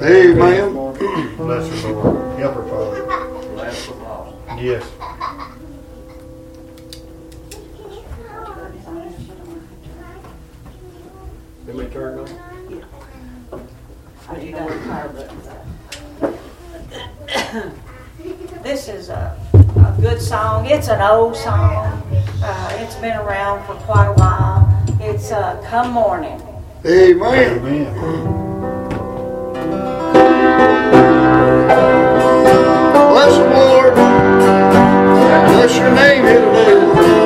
Amen. Bless her, Lord. Help her, Father. Bless the law. Yes. Let me turn it on. Oh, you got the power button. This is a good song. It's an old song. It's been around for quite a while. It's Come Morning. Amen. Amen. Bless the Lord. Bless your name here today.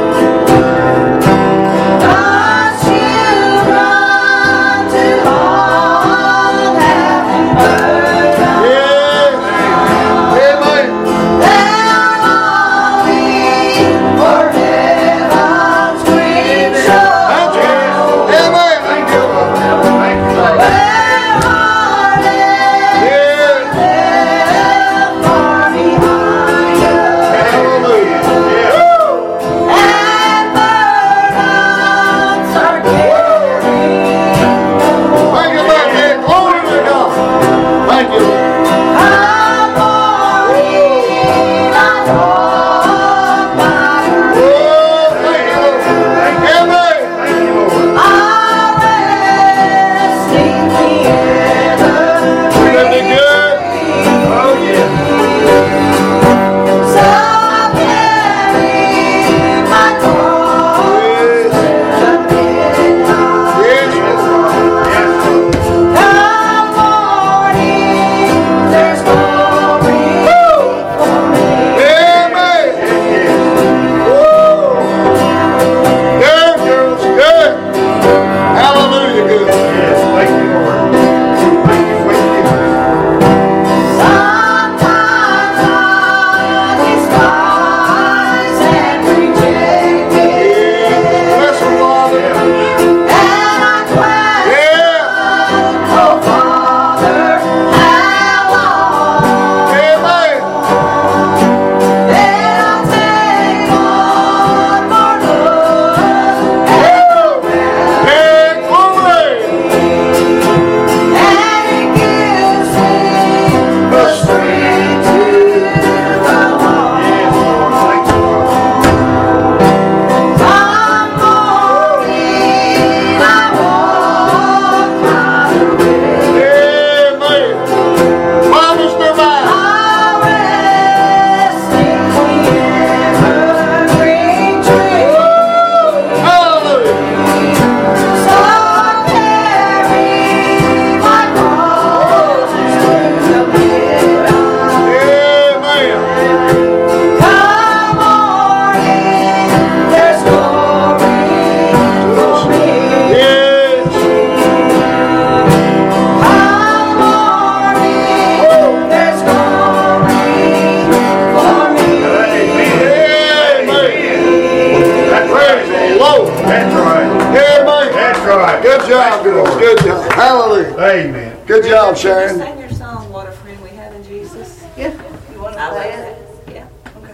Amen. Good job, Sharon. Sing your song, What a Friend We Have in Jesus. Yeah. You want to I play love it? that. Yeah.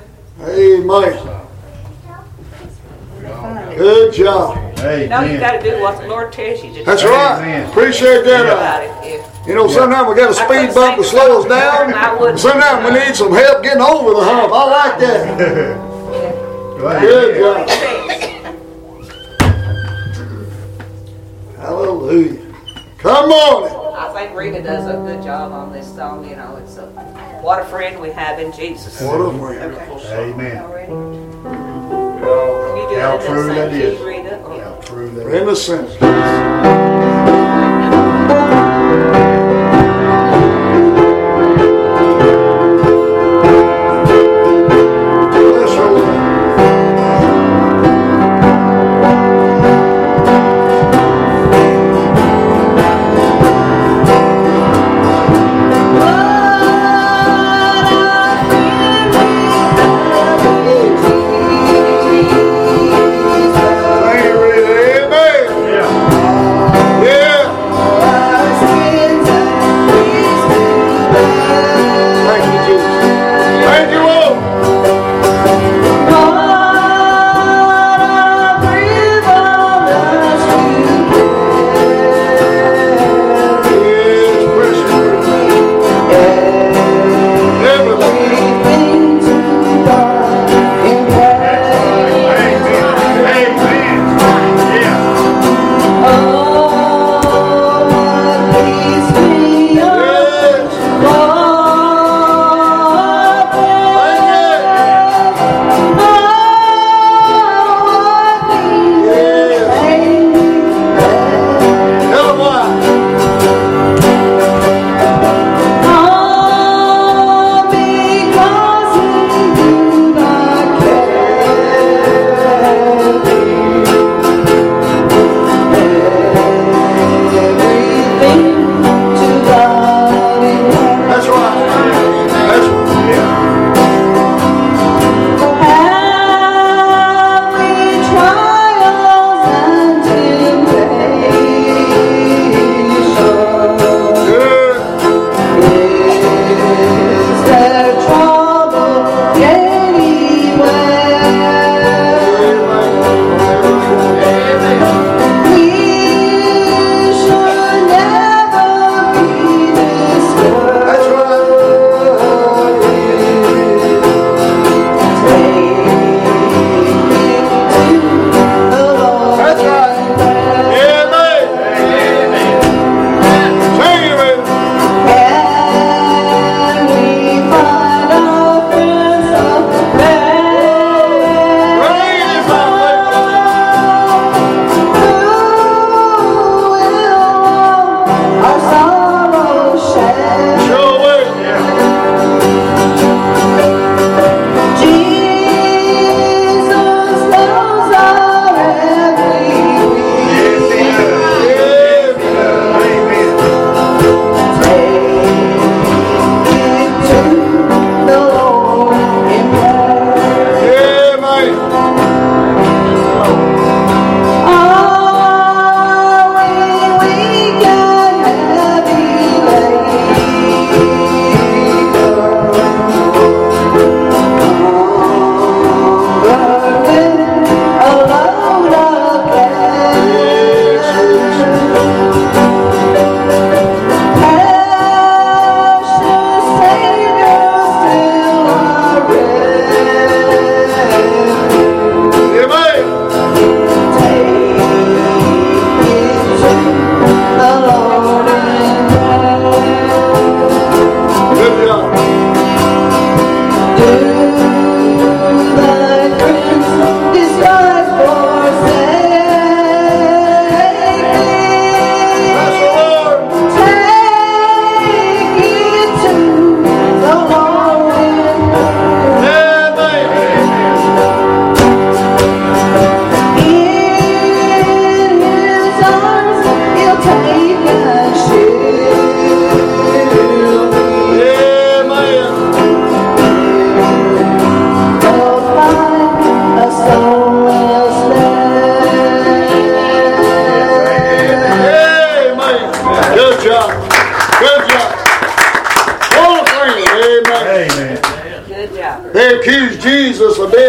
Amen. Good job. Amen. No, you got to do what the Lord tells you to do. That's right. Amen. Appreciate that. About it. Yeah. You know, sometimes we got a speed bump to slow us down. Sometimes we need some help getting over the hump. I like that. Good job. Hallelujah. Come on. I think Rita does a good job on this song. You know, it's what a friend we have in Jesus. What a friend. Amen. Already? You do How it in true the that same is. key, Rita? How true that In is. the sense. Thank you, Rita. Amen. Yeah. Yeah.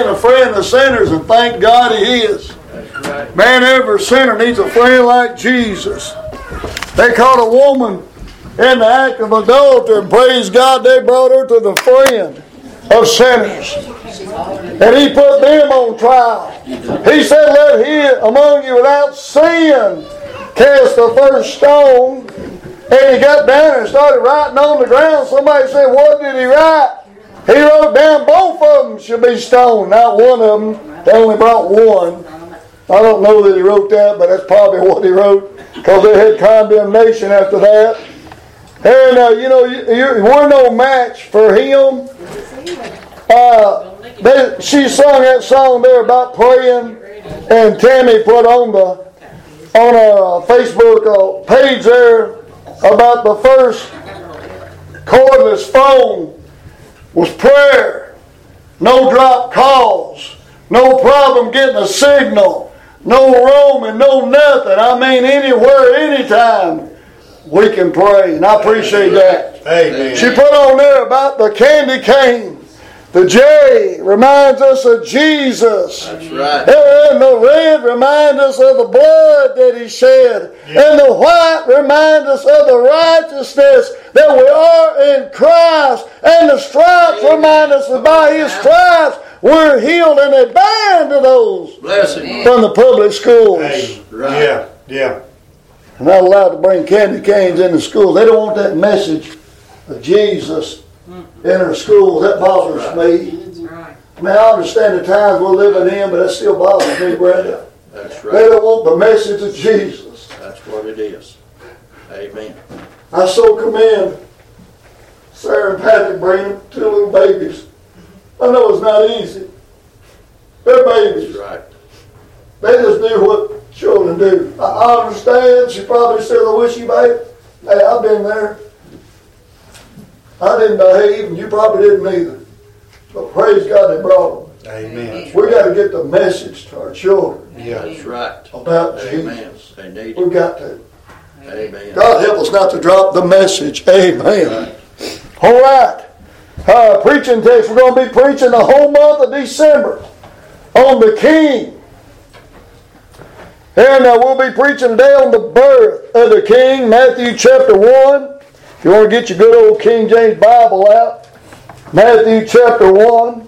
being a friend of sinners, and thank God He is. That's right. Man, every sinner needs a friend like Jesus. They caught a woman in the act of adultery, and praise God, they brought her to the friend of sinners. And He put them on trial. He said, let he among you without sin cast the first stone. And he got down and started writing on the ground. Somebody said, what did he write? He wrote down both of them should be stoned, not one of them. They only brought one. I don't know that he wrote that, but that's probably what he wrote, because they had condemnation after that. And we're no match for him. She sung that song there about praying, and Tammy put on our Facebook page there about the first cordless phone was prayer. No drop calls, no problem getting a signal, no roaming, no nothing. I mean, anywhere, anytime we can pray, and I appreciate that. Amen. She put on there about the candy cane. The J reminds us of Jesus. That's right. And the red reminds us of the blood that He shed. Yeah. And the white reminds us of the righteousness that we are in Christ. And the stripes remind us that by His stripes we're healed, and they ban to those from the public schools. Hey, Right. Yeah. They're not allowed to bring candy canes into schools. They don't want that message of Jesus in our schools. That bothers me. I mean, I understand the times we're living in, but that still bothers me, Brenda. That's They right. don't want the message of Jesus. That's what it is. Amen. I so commend Sarah and Patrick bringing 2 little babies. I know it's not easy. They're babies. That's right. They just do what children do. I understand. She probably said, I wish you, babe. Hey, I've been there. I didn't behave, and you probably didn't either. But praise God they brought them. Amen. We got to get the message to our children That's right. about Amen. Jesus. They need We've it. got to. Amen. God help us not to drop the message. Amen. Right. All right. Preaching text. We're going to be preaching the whole month of December on the King. And we'll be preaching today on the birth of the King, Matthew chapter 1. If you want to get your good old King James Bible out, Matthew chapter 1.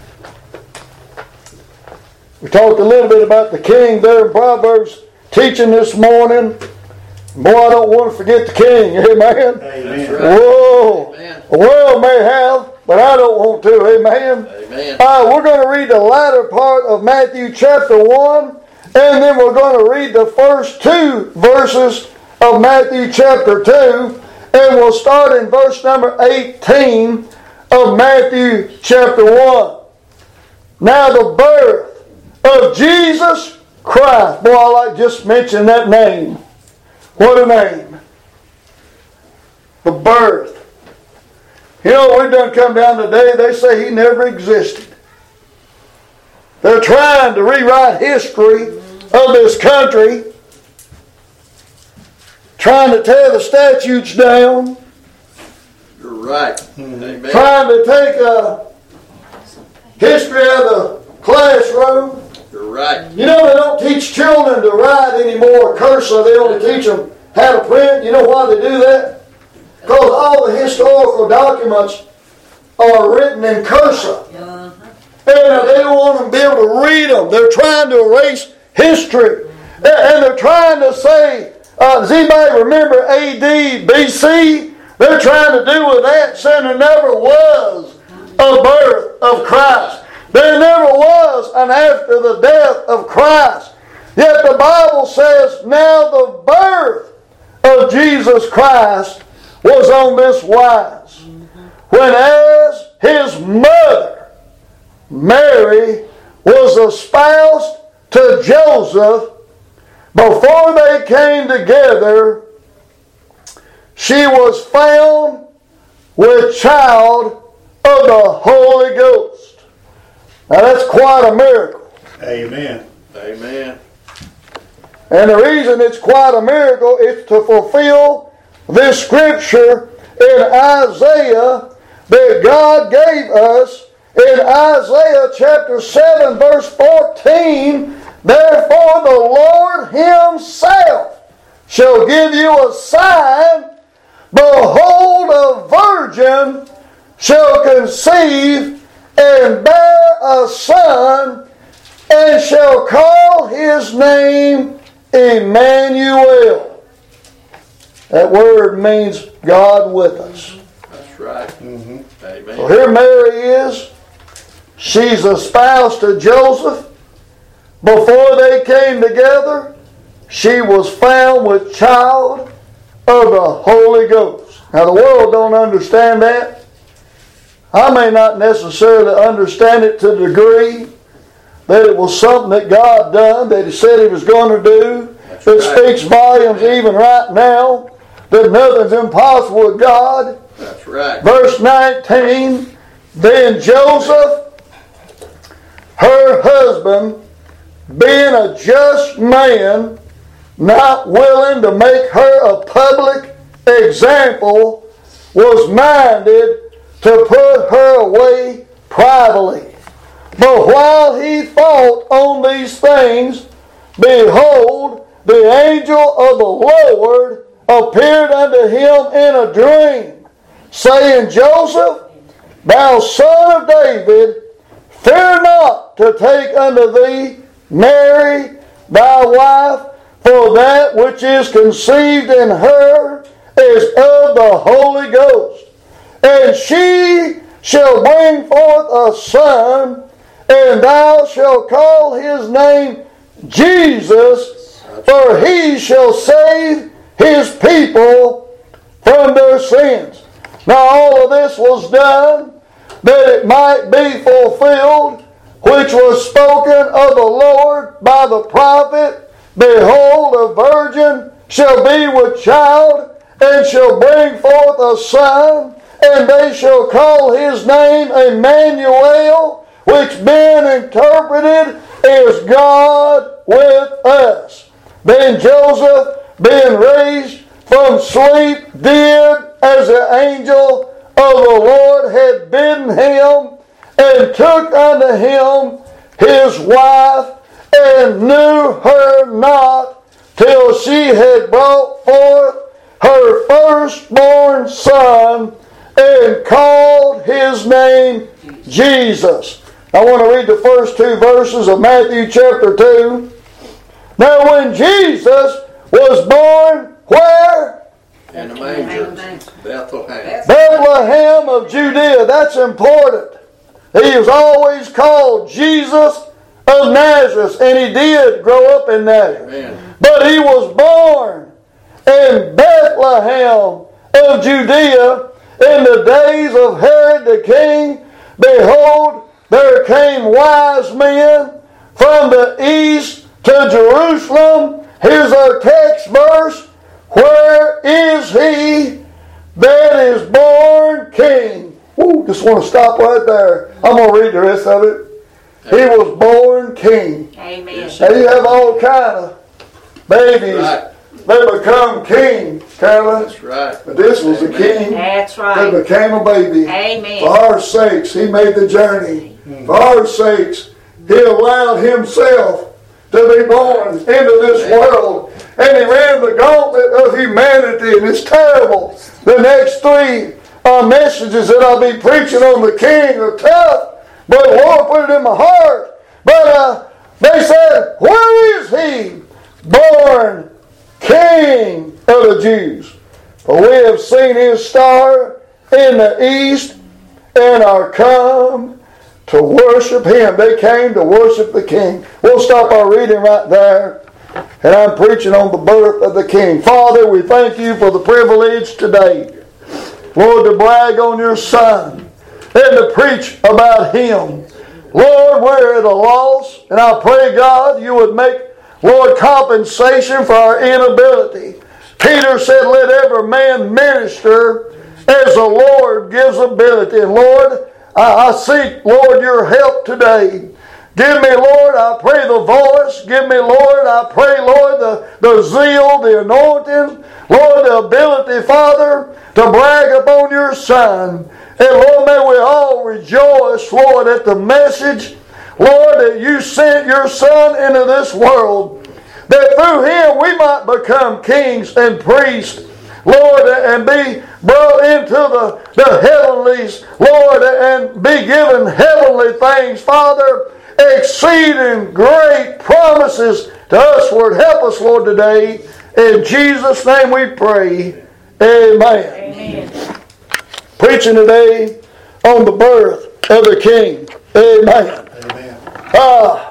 We talked a little bit about the King there in Proverbs teaching this morning. Boy, I don't want to forget the King. Amen. Amen. Right. Whoa. Amen. The world may have, but I don't want to. Amen. Amen. We're going to read the latter part of Matthew chapter 1, and then we're going to read the first 2 verses of Matthew chapter 2, and we'll start in verse number 18 of Matthew chapter 1. Now the birth of Jesus Christ. Boy, I like just mentioning that name. What a name. The birth. You know, we've done come down today, they say He never existed. They're trying to rewrite history of this country, trying to tear the statutes down, You're right. Amen. trying to take history out of the classroom. You're right. You know, they don't teach children to write anymore cursive. They only teach them how to print. You know why they do that? Because all the historical documents are written in cursive. And they don't want them to be able to read them. They're trying to erase history. And they're trying to say, does anybody remember AD, BC? They're trying to do with that, saying there never was a birth of Christ. There never was an after the death of Christ. Yet the Bible says now the birth of Jesus Christ was on this wise. When as His mother, Mary, was espoused to Joseph, before they came together, she was found with child of the Holy Ghost. Now that's quite a miracle. Amen. Amen. And the reason it's quite a miracle is to fulfill this scripture in Isaiah that God gave us in Isaiah chapter 7 verse 14, therefore the Lord himself shall give you a sign. Behold, a virgin shall conceive and bear a son, and shall call his name Emmanuel. That word means God with us. That's right. Amen. So here Mary is. She's a spouse to Joseph. Before they came together, she was found with child of the Holy Ghost. Now the world don't understand that. I may not necessarily understand it to the degree that it was something that God done, that He said He was going to do. That's It right. speaks volumes even right now that nothing's impossible with God. That's right. Verse 19, then Joseph, her husband, being a just man, not willing to make her a public example, was minded to put her away privately. But while he thought on these things, behold, the angel of the Lord appeared unto him in a dream, saying, Joseph, thou son of David, fear not to take unto thee Mary thy wife, for that which is conceived in her is of the Holy Ghost. And she shall bring forth a son, and thou shalt call his name Jesus, for he shall save his people from their sins. Now all of this was done that it might be fulfilled, which was spoken of the Lord by the prophet, behold, a virgin shall be with child, and shall bring forth a son, and they shall call his name Emmanuel, which being interpreted is God with us. Then Joseph, being raised from sleep, did as the angel of the Lord had bidden him, and took unto him his wife, and knew her not till she had brought forth her firstborn son, and called his name Jesus. I want to read the first two verses of Matthew chapter 2. Now when Jesus was born, where? In the manger, Bethlehem. Bethlehem of Judea. That's important. He was always called Jesus of Nazareth, and he did grow up in Nazareth. Amen. But he was born in Bethlehem of Judea in the days of Herod the king. Behold, there came wise men from the east to Jerusalem. Here's our text verse. Where is he that is born king? Ooh, just want to stop right there. I'm going to read the rest of it. He was born king. Amen. Now you have all kind of babies Right. that become king, Carolyn. That's right. But this was a king That's that right. became a baby. Amen. For our sakes, he made the journey. For our sakes, he allowed himself to be born into this world. And he ran the gauntlet of humanity, and it's terrible. The next three messages that I'll be preaching on the king are tough, but the Lord put it in my heart. But they said, where is he born king of the Jews? For we have seen his star in the east and are come to worship him. They came to worship the king. We'll stop our reading right there. And I'm preaching on the birth of the king. Father, we thank you for the privilege today, Lord, to brag on your son and to preach about him. Lord, we're at a loss, and I pray, God, you would make, Lord, compensation for our inability. Peter said, let every man minister as the Lord gives ability. And Lord, I seek, Lord, your help today. Give me, Lord, I pray the voice. Give me, Lord, I pray, Lord, the zeal, the anointing. Lord, the ability, Father, to brag upon your son. And Lord, may we all rejoice, Lord, at the message, Lord, that you sent your Son into this world, that through him we might become kings and priests, Lord, and be brought into the heavenlies, Lord, and be given heavenly things, Father, exceeding great promises to us, Lord. Help us, Lord, today. In Jesus' name we pray. Amen. Amen. Preaching today on the birth of the King. Amen. Amen.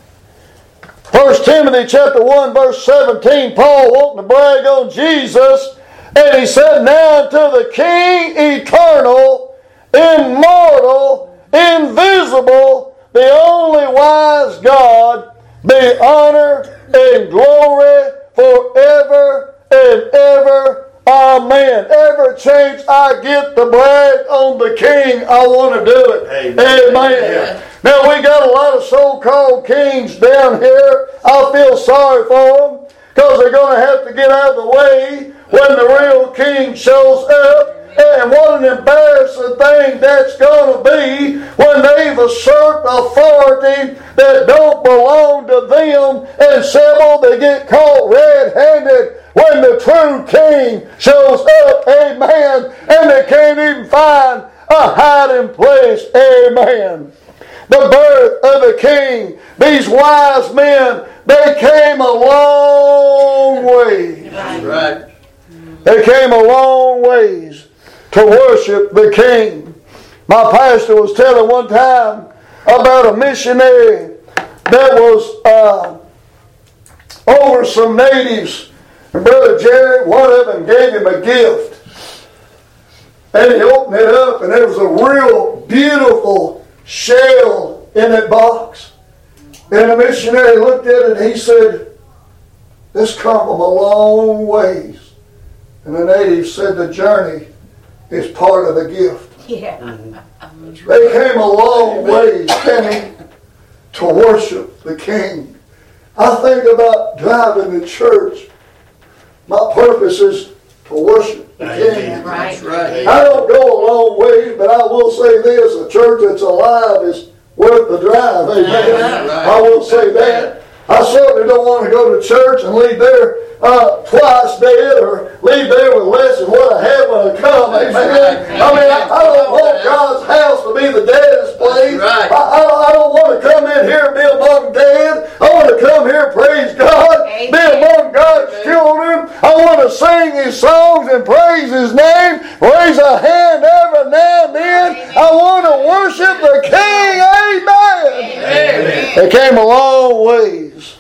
1 Timothy chapter 1 verse 17, Paul wanting to brag on Jesus, and he said, "Now unto the King eternal, immortal, invisible, the only wise God, be honor and glory forever and ever. Amen." Every chance I get to brag on the King, I want to do it. Amen. Amen. Now we got a lot of so-called kings down here. I feel sorry for them because they're going to have to get out of the way when the real king shows up. And what an embarrassing thing that's going to be when they've usurped authority that don't belong to them, and several they get caught red-handed when the true king shows up. Amen. And they can't even find a hiding place. Amen. The birth of the King. These wise men, they came a long way. That's right. They came a long ways to worship the King. My pastor was telling one time about a missionary that was over some natives. And Brother Jerry, one of them gave him a gift. And he opened it up, and there was a real beautiful shell in that box. And the missionary looked at it and he said, "This come from a long ways." And the native said, "The journey is part of the gift." Yeah. They came a long ways, Kenny, to worship the King. I think about driving to church. My purpose is to worship the King. Right. That's right. I don't go a long way, but I will say this: a church that's alive is worth the drive. Amen. Right. I will say that. I certainly don't want to go to church and leave there twice dead, or leave there with less than what I had when I come. Amen. I mean, I don't want God's house to be the deadest place. Right. I don't want to come in here and be among dead. I want to come here, praise God, Amen. be among God's children. I want to sing His songs and praise His name. Raise a hand every now and then. I want to worship the King. Amen. Amen. They came a long ways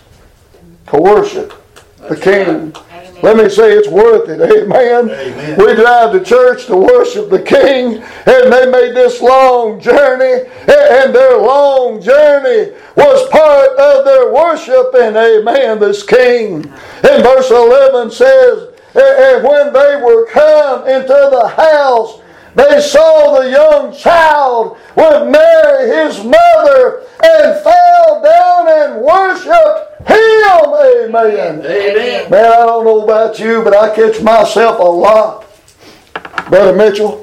to worship the King. Let me say it's worth it. Amen. Amen. We drive to church to worship the King, and they made this long journey, and their long journey was part of their worship. And amen, this King. And verse 11 says, "And when they were come into the house, they saw the young child with Mary his mother, and fell down and worshipped Him." Amen. Amen. Man, I don't know about you, but I catch myself a lot, Brother Mitchell,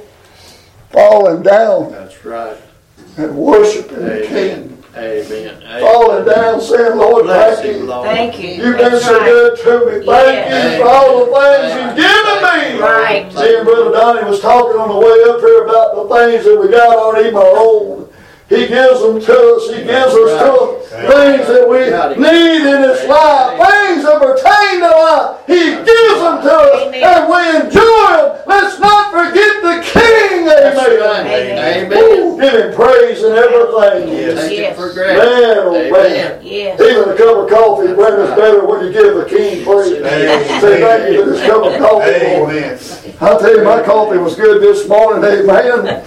falling down That's right. and worshiping the King. Amen. Amen. Falling down saying, "Lord, Bless thank you, you. Lord. Thank you. You've been That's so right. good to me. Thank Yeah. you for all the things you've given me." Right. See, Brother Donnie was talking on the way up here about the things that we got aren't even our own. He gives them to us. He gives us to us things that we need in this life. Things that pertain to life. He gives them to us. And we enjoy them. Let's not forget the King. That's Amen. right. Amen. Amen. Give Him praise and everything. Yes. Take it Yes. for granted. Man, oh Amen. man. Yes. Even a cup of coffee, Brenda's better when you give the King praise. Amen. Say thank you for this cup of coffee, Lord. Amen. I tell you, my coffee was good this morning. Amen.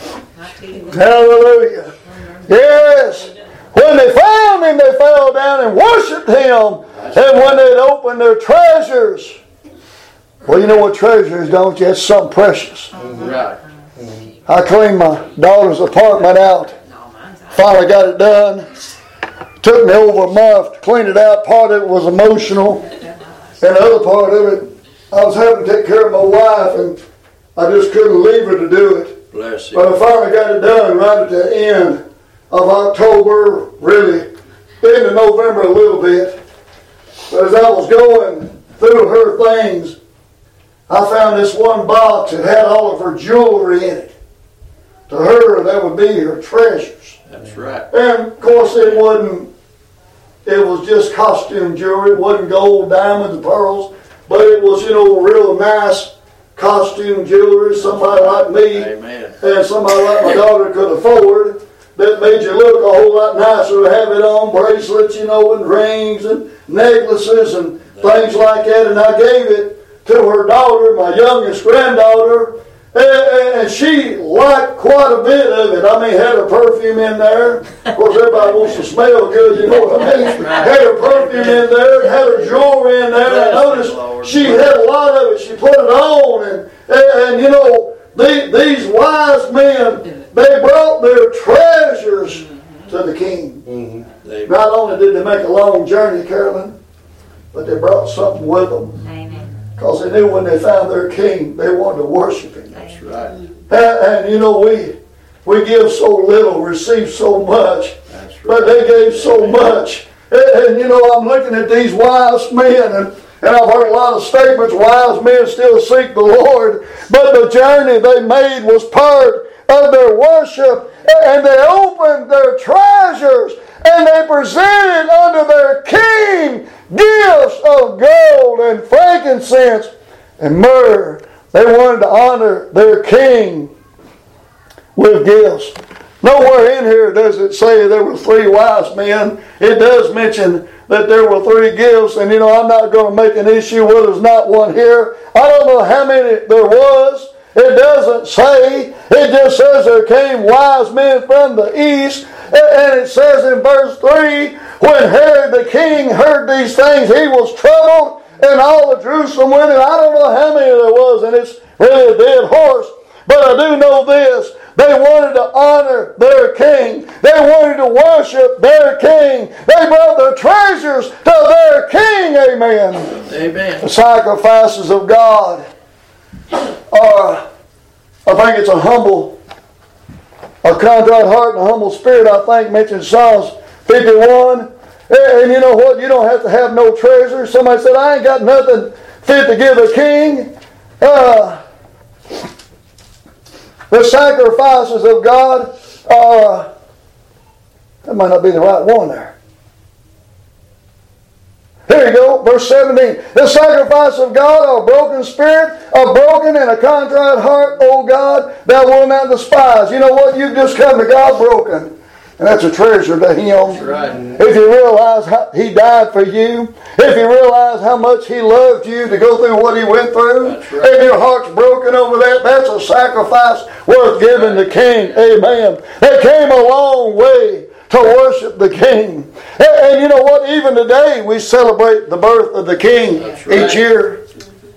Hallelujah. Yes. When they found Him, they fell down and worshiped Him. And when they'd opened their treasures, well, you know what treasure is, don't you? It's something precious. Right. I cleaned my daughter's apartment out. Finally got it done. Took me over a month to clean it out. Part of it was emotional. And the other part of it, I was having to take care of my wife, and I just couldn't leave her to do it. Bless But you. I finally got it done right at the end of October, really into November a little bit. But as I was going through her things, I found this one box that had all of her jewelry in it. To her, that would be her treasures. That's right. And of course it was just costume jewelry. It wasn't gold, diamonds, and pearls. But it was, real nice costume jewelry. Somebody like me Amen. and somebody like my daughter could afford. That made you look a whole lot nicer to have it on, bracelets, and rings and necklaces and things like that. And I gave it to her daughter, my youngest granddaughter, and she liked quite a bit of it. I mean, had her perfume in there. Of course, everybody wants to smell good, you know what I mean? Had her perfume in there, had her jewelry in there. I noticed she had a lot of it. She put it on, and these wise men, they brought their treasures to the king. Amen. Not only did they make a long journey, Carolyn, but they brought something with them. Amen. Because they knew when they found their king, they wanted to worship him. That's right. And we give so little, receive so much, That's right. but they gave so much. And I'm looking at these wise men, and I've heard a lot of statements, wise men still seek the Lord, but the journey they made was part of their worship, and they opened their treasures, and they presented unto their king gifts of gold and frankincense and myrrh. They wanted to honor their king with gifts. Nowhere in here does it say there were 3 wise men. It does mention that there were 3 gifts, and I'm not going to make an issue where there's not one here. I don't know how many there was. It doesn't say. It just says there came wise men from the east. And it says in verse 3, when Herod the king heard these things, he was troubled, and all of Jerusalem with him. I don't know how many there was, and it's really a dead horse. But I do know this. They wanted to honor their king. They wanted to worship their king. They brought their treasures to their king. Amen. Amen. The sacrifices of God are, I think it's a contrite heart and a humble spirit, I think, mentioned Psalms 51. And you know what? You don't have to have no treasure. Somebody said, I ain't got nothing fit to give a king. The sacrifices of God are, that might not be the right one there. Here you go, verse 17. The sacrifice of God, a broken spirit, a broken and a contrite heart, O God, thou wilt not despise. You know what? You've just come to God broken. And that's a treasure to Him. That's right. If you realize how He died for you, if you realize how much He loved you to go through what He went through, That's right. if your heart's broken over that, that's a sacrifice worth giving the King. Amen. They came a long way to worship the King. And you know what? Even today we celebrate the birth of the King each year.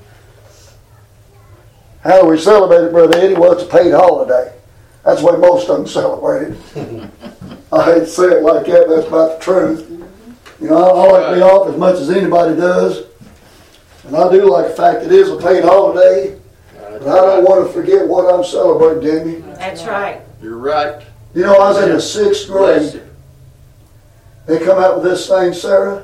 How do we celebrate it, Brother Eddie? Well, it's a paid holiday. That's the way most of them celebrate it. I hate to say it like that, but that's about the truth. I like to be off as much as anybody does. And I do like the fact it is a paid holiday. But I don't want to forget what I'm celebrating, Jamie. That's right. You're right. I was in the 6th Bless grade. you. They come out with this thing, Sarah,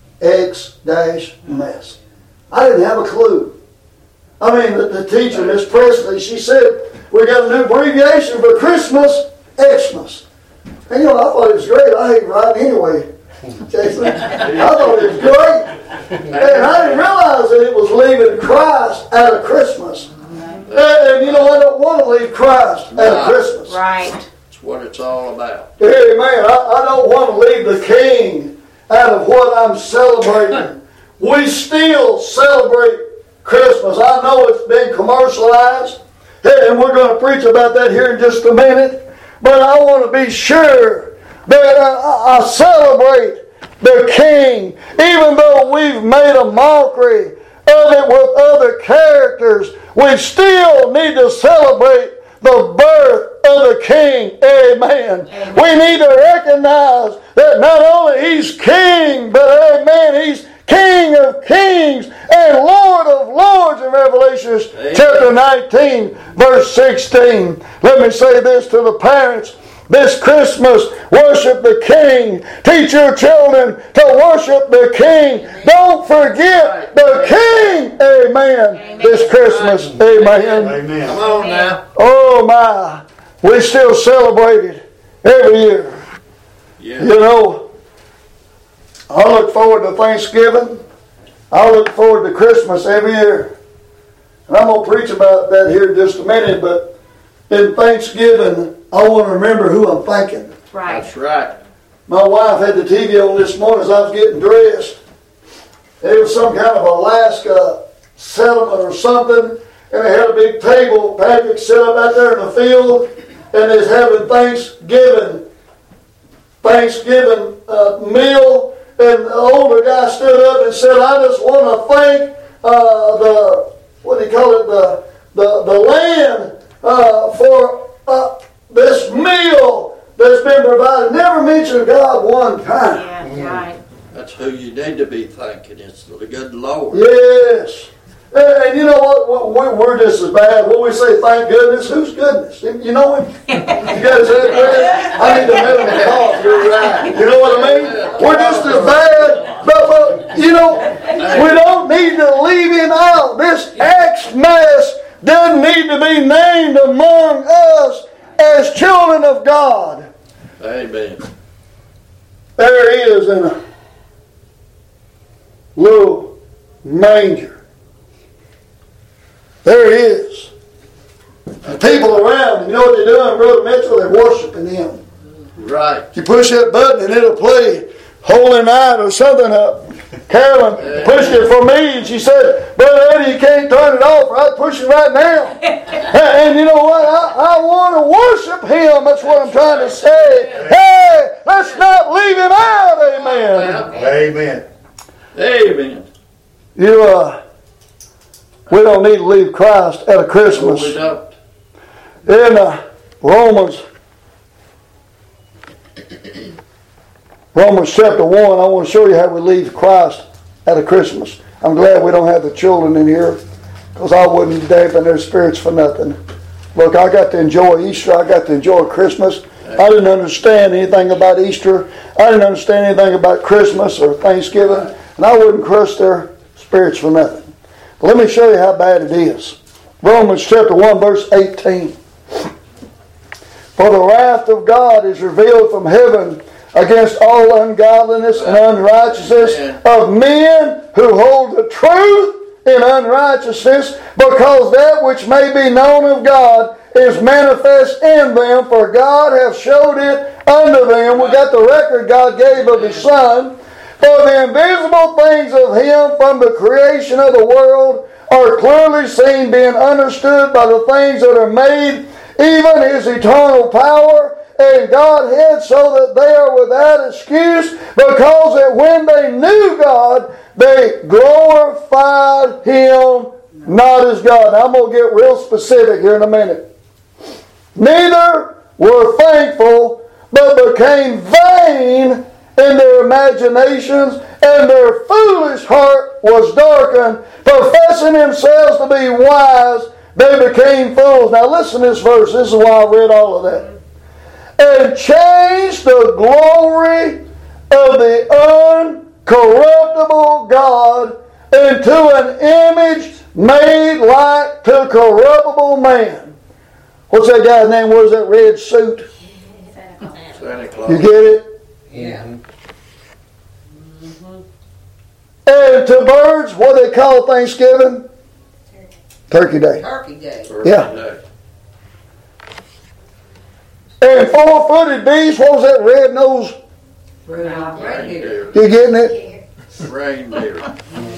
X-mess. I didn't have a clue. I mean, the teacher, Miss Presley, she said, we got a new abbreviation for Christmas, Xmas. And I thought it was great. I hate writing anyway, Jason. I thought it was great. And I didn't realize that it was leaving Christ out of Christmas. And I don't want to leave Christ out of Christmas. Right. That's what it's all about. Amen. I don't want to leave the King out of what I'm celebrating. We still celebrate Christmas. I know it's been commercialized, and we're going to preach about that here in just a minute. But I want to be sure that I celebrate the King, even though we've made a mockery of it with other characters. We still need to celebrate the birth of the King. Amen. Amen. We need to recognize that not only He's King, but amen, He's King of kings and Lord of lords in Revelation chapter 19, verse 16. Let me say this to the parents. This Christmas, worship the King. Teach your children to worship the King. Don't forget the King. Amen. This Christmas. Amen. Amen. Come on now. Oh my. We still celebrate it every year. Yeah. You know, I look forward to Thanksgiving. I look forward to Christmas every year. And I'm going to preach about that here in just a minute, but in Thanksgiving, I want to remember who I'm thanking. Right. That's right. My wife had the TV on this morning as I was getting dressed. It was some kind of Alaska settlement or something, and they had a big table. Patrick set up out there in the field, and they was having Thanksgiving meal, and the older guy stood up and said, I just want to thank the land for this meal that's been provided. Never mentioned God one time. Yeah, right. That's who you need to be thanking. It's the good Lord. Yes. And you know what? We're just as bad. When we say thank goodness, whose goodness? You know him? You guys say that? I need to let him talk. You're right. You know what I mean? We're just as bad. But you know, we don't need to leave him out. This Xmas doesn't need to be named among us as children of God. Amen. There he is in a little manger. There he is. The people around, you know what they're doing, Brother Mitchell? They're worshiping him. Right. You push that button and it'll play Holy Night or something up. Carolyn pushed it for me and she said, Brother Eddie, you can't turn it off or I'd push it right now. And you know what? I want to worship him. That's what I'm trying to say. Hey, let's not leave him out. Amen. Amen. Amen. We don't need to leave Christ at a Christmas. No, we don't. In Romans chapter 1, I want to show you how we leave Christ at a Christmas. I'm glad we don't have the children in here because I wouldn't dampen their spirits for nothing. Look, I got to enjoy Easter. I got to enjoy Christmas. I didn't understand anything about Easter. I didn't understand anything about Christmas or Thanksgiving. And I wouldn't crush their spirits for nothing. Let me show you how bad it is. Romans chapter 1, verse 18. For the wrath of God is revealed from heaven against all ungodliness and unrighteousness of men who hold the truth in unrighteousness, because that which may be known of God is manifest in them, for God hath showed it unto them. We got the record God gave of His Son. For the invisible things of Him from the creation of the world are clearly seen, being understood by the things that are made, even His eternal power and Godhead, so that they are without excuse, because that when they knew God, they glorified Him not as God. Now, I'm going to get real specific here in a minute. Neither were thankful, but became vain in their imaginations, and their foolish heart was darkened. Professing themselves to be wise, they became fools. Now listen to this verse. This is why I read all of that. And changed the glory of the uncorruptible God into an image made like to corruptible man. What's that guy's name? What is that red suit? Santa Claus. You get it? Yeah. And to birds, what do they call Thanksgiving? Turkey Day. Turkey Day. Yeah. And four-footed beasts, what was that red nose? Reindeer. You getting it? Reindeer.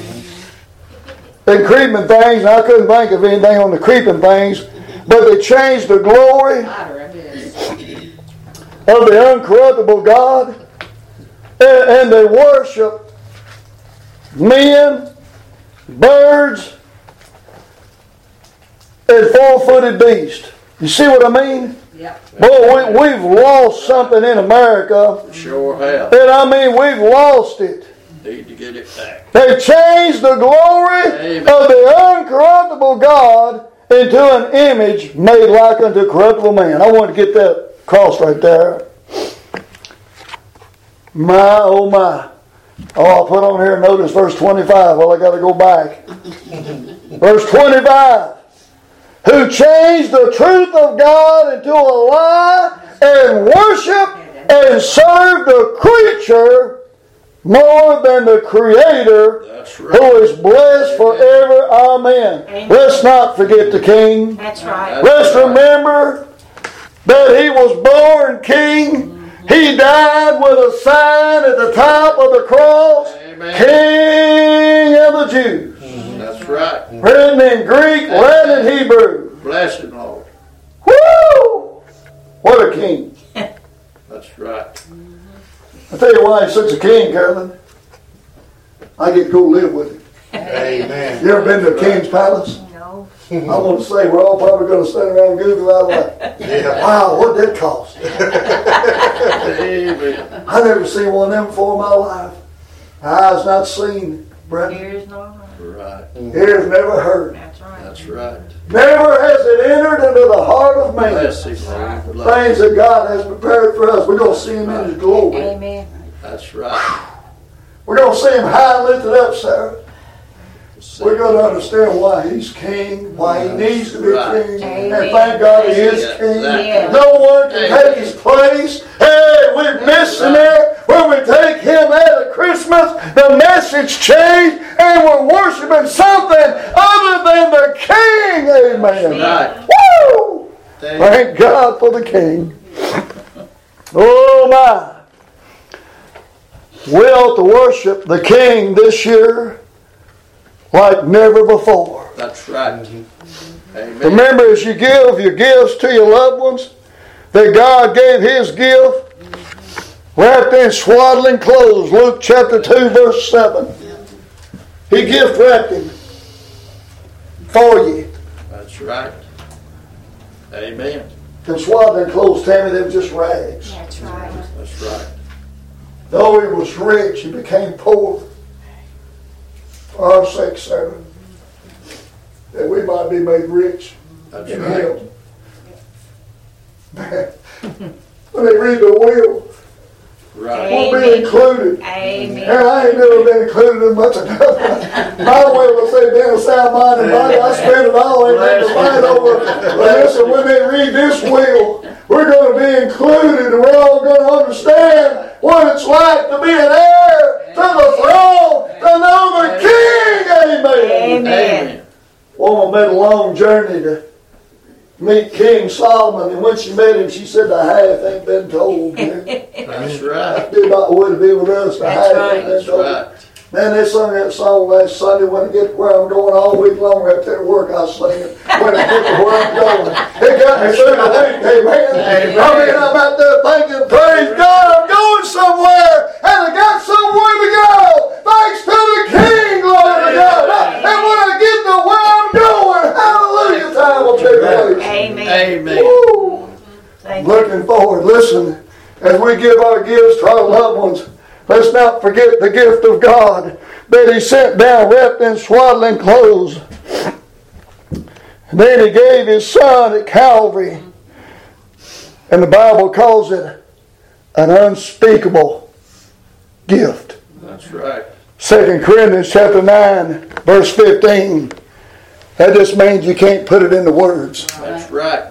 And creeping things, and I couldn't think of anything on the creeping things, but they changed the glory of the uncorruptible God, and they worship men, birds, and four-footed beasts. You see what I mean? Yep. Boy, we've lost something in America. Sure have. And I mean, we've lost it. Need to get it back. They changed the glory Amen. of the uncorruptible God into an image made like unto corruptible man. I want to get that cross right there. My, oh my. Oh, I'll put on here, notice verse 25. Well, I got to go back. Verse 25. Who changed the truth of God into a lie and worship and serve the creature more than the Creator, That's right. who is blessed forever. Amen. Amen. Let's not forget the King. That's right. Let's remember that He was born King. He died with a sign at the top of the cross. Amen. King of the Jews. That's right. Written in Greek, Latin, and Hebrew. Bless Him, Lord. Woo! What a king. That's right. I tell you why he's such a king, Carolyn. I get to go live with him. Amen. You ever been to a king's palace? No. I want to say we're all probably going to stand around and Google that like, Yeah. wow, what did that cost? Amen. I never seen one of them before in my life. Eyes not seen, Brenda. Ears not heard. Right. Ears never heard. That's right. That's right. Never has it entered into the heart of man. Bless Him, Lord. Bless Things that God has prepared for us. We're going to see Him in His glory. Amen. That's right. We're going to see Him high and lifted up, Sarah. We're going to understand why He's King, why He needs to be Right. King, Amen. and thank God He is Yeah, King. exactly. No one can take His place. Hey, we're missing it when we take Him out of Christmas. The message changed, and we're worshiping something other than the King. Amen. Right. Woo! Thank Thank God for the King. Oh my. We ought to worship the King this year like never before. That's right. Amen. Remember, as you give your gifts to your loved ones, that God gave His gift wrapped in swaddling clothes. Luke chapter 2 verse 7. He gift wrapped Him for you. That's right. Amen. And swaddling clothes, Tammy, they were just rags. That's right. That's right. Though He was rich, He became poor for our sake, Sarah, that we might be made rich That's in right. Him. Man, when they read the will, Right. we'll be Amen. included. Amen. And I ain't never been included in much of that. My will will say, being a sound mind and body, I spend it all, ain't nothing to fight over. But listen, when they read this will, we're going to be included, and we're all going to understand what it's like to be an heir to the throne, to know the King. Amen. Amen. Woman made a long journey to meet King Solomon, and when she met him, she said, the half ain't been told yet. That's right. Did not want to be with us, the That's half right. ain't been That's told. right. Man, they sung that song last Sunday. When I get to where I'm going all week long, right there at work, I sing it. When I get to where I'm going, it got me through the week. Amen. I mean, I'm out there thinking, praise God, I'm going somewhere, and I got somewhere to go. Thanks to the King, glory to God. And when I get to where I'm going, hallelujah, time will take place. Amen. Amen. Woo. Thank you. Looking forward. Listen, as we give our gifts to our loved ones, let's not forget the gift of God that He sent down wrapped in swaddling clothes. And then He gave His Son at Calvary. And the Bible calls it an unspeakable gift. That's right. 2 Corinthians chapter 9, verse 15. That just means you can't put it into words. That's right.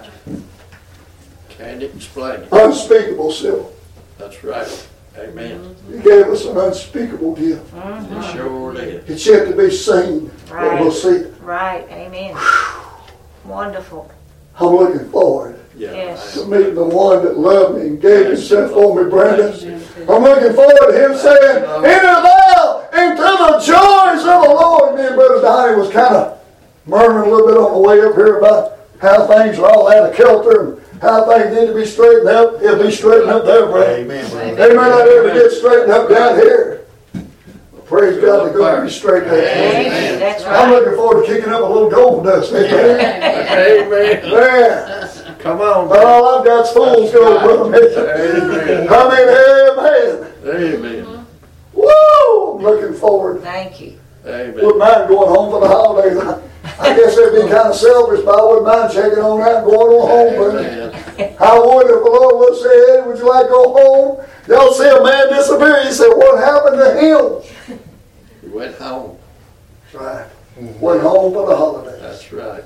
Can't explain it. Unspeakable still. That's right. Amen. He gave us an unspeakable gift. It sure did. It's yet to be seen, but we'll see it. Right. Amen. Wonderful. I'm looking forward Yeah. Yes. to meeting the one that loved me and gave Himself for me, Brenda. I'm looking forward to Him saying, enter thou into the joys of the Lord. Me and Brother Donnie was kind of murmuring a little bit on the way up here about how things are all out of kilter and how things need to be straightened up. It'll be straightened up there, brother. Amen. They may not ever get straightened up down here. But praise God, they're going to be straightened up. Amen. That's I'm right. looking forward to kicking up a little gold dust. Amen. Amen. Man, Come on. man. all I've got's fool's gold, brother. Amen. I mean, amen. Amen. Woo! I'm looking forward. Thank you. Amen. Wouldn't mind going home for the holidays. I guess it'd be kind of selfish, but I wouldn't mind checking on that and going on home, brother. Amen. I would if the Lord would say, "Hey, would you like to go home?" Y'all see a man disappear. He said, "What happened to him?" He went home. That's right. Went home for the holidays. That's right.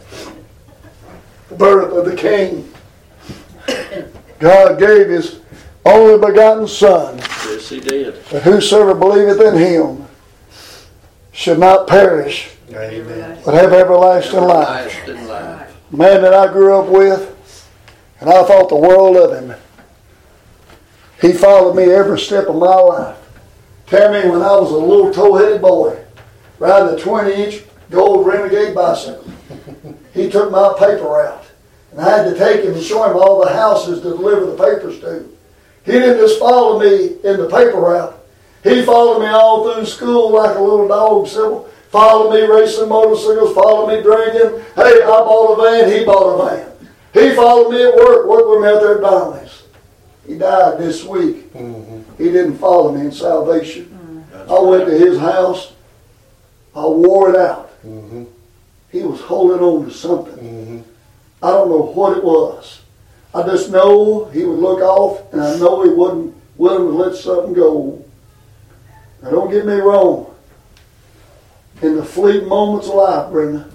The birth of the King. God gave His only begotten Son, Yes, He did. that whosoever believeth in Him should not perish, Amen. but have everlasting life. Everlasting life. The man that I grew up with, and I thought the world of him. He followed me every step of my life. Tell me, when I was a little toe-headed boy, riding a 20-inch gold Renegade bicycle, he took my paper route. And I had to take him and show him all the houses to deliver the papers to. He didn't just follow me in the paper route. He followed me all through school like a little dog, Sybil. Followed me racing motorcycles, followed me drinking. Hey, I bought a van, he bought a van. He followed me at work, worked with me out there at Donnelly's. He died this week. He didn't follow me in salvation. I went to his house. I wore it out. He was holding on to something. I don't know what it was. I just know he would look off, and I know he wasn't willing to let something go. Now, don't get me wrong. In the fleeting moments of life, Brenda,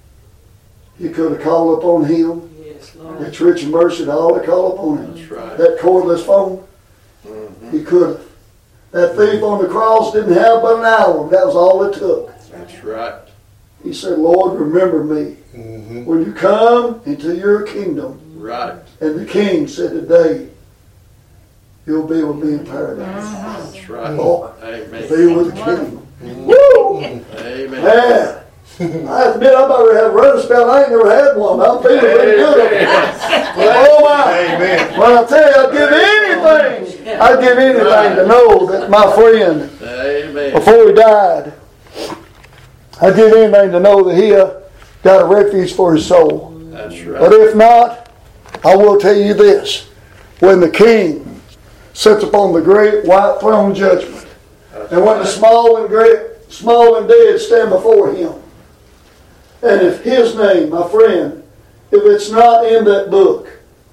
you could have called upon him. Yes, Lord. It's rich and mercy to all that call upon him. That's right. That cordless phone, he could have. That thief on the cross didn't have but an hour. That was all it took. That's right. He said, "Lord, remember me when you come into your kingdom." Right. And the king said, "Today, you'll be with me in paradise." That's right. Oh, Amen. be with the king. Woo! Amen. Man, I admit I better have a running spell. I ain't never had one, but I'm feeling pretty good. Oh my! Amen. Well, I tell you, I'd give anything. I'd give anything to know that my friend, Amen. before he died, I'd give anything to know that he got a refuge for his soul. That's But right. if not, I will tell you this: when the king sits upon the great white throne judgment, and when the small and dead stand before him, and if his name, my friend, if it's not in that book,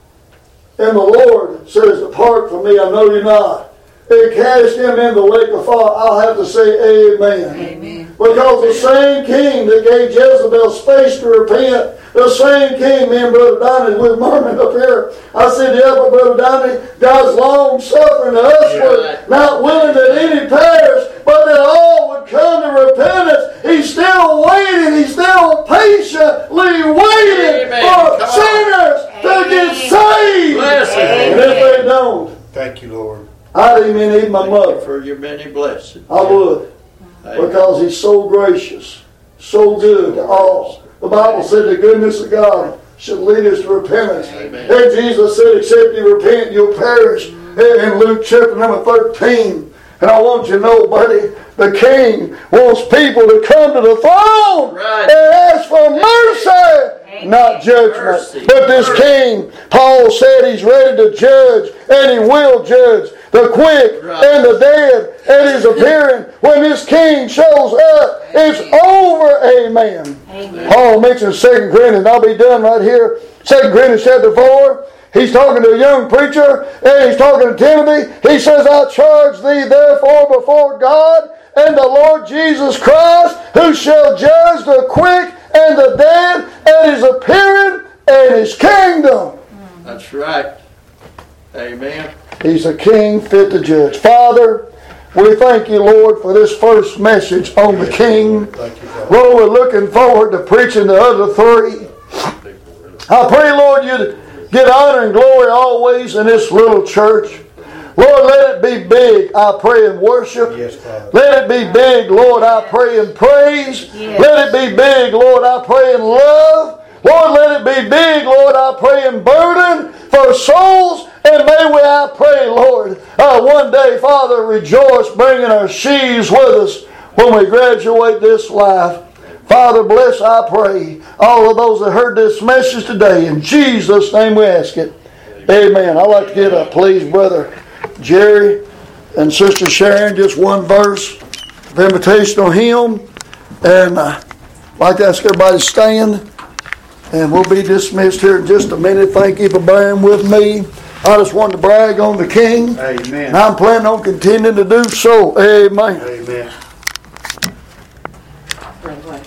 and the Lord says, "Depart from me, I know you not," and cast him in the lake of fire, I'll have to say amen. Amen. Because the same king that gave Jezebel space to repent, the same king, me and Brother Donnie was murmuring up here. I said, "Yeah, but Brother Donnie, God's long suffering to us were not willing that any perish, but that all would come to repentance." He's still waiting. He's still patiently waiting Amen. for Come on. sinners to get saved. Bless him. And if they don't, Thank you, Lord. I'd even need my Thank you mother. for your many blessings. I would. Amen. Because he's so gracious, so good to all. The Bible said the goodness of God should lead us to repentance. Amen. And Jesus said, "Except you repent, you'll perish." In Luke chapter number 13. And I want you to know, buddy, the King wants people to come to the throne Right. and ask for mercy, not judgment. Mercy. But this King, Paul said, he's ready to judge, and he will judge the quick Right. and the dead at his appearing. When this King shows up, it's over. Amen. Amen. Paul mentions 2 Corinthians. I'll be done right here. 2 Corinthians chapter 4. He's talking to a young preacher, and he's talking to Timothy. He says, "I charge thee therefore before God and the Lord Jesus Christ, who shall judge the quick and the dead at his appearing and his kingdom." That's right. Amen. He's a king fit to judge. Father, we thank you, Lord, for this first message on the King. Thank you, God. Lord, we're looking forward to preaching the other three. I pray, Lord, you'd get honor and glory always in this little church. Lord, let it be big, I pray, in worship. Yes, Father. Let it be big, Lord, I pray, in praise. Yes. Let it be big, Lord, I pray, in love. Lord, let it be big, Lord, I pray, in burden for souls. And may we, I pray, Lord, one day, Father, rejoice bringing our sheaves with us when we graduate this life. Father, bless, I pray, all of those that heard this message today. In Jesus' name we ask it. Amen. I'd like to get up, please, Brother Jerry and Sister Sharon, just one verse of invitational hymn. And I'd like to ask everybody to stand, and we'll be dismissed here in just a minute. Thank you for bearing with me. I just wanted to brag on the King, Amen. and I'm planning on continuing to do so. Amen. Amen.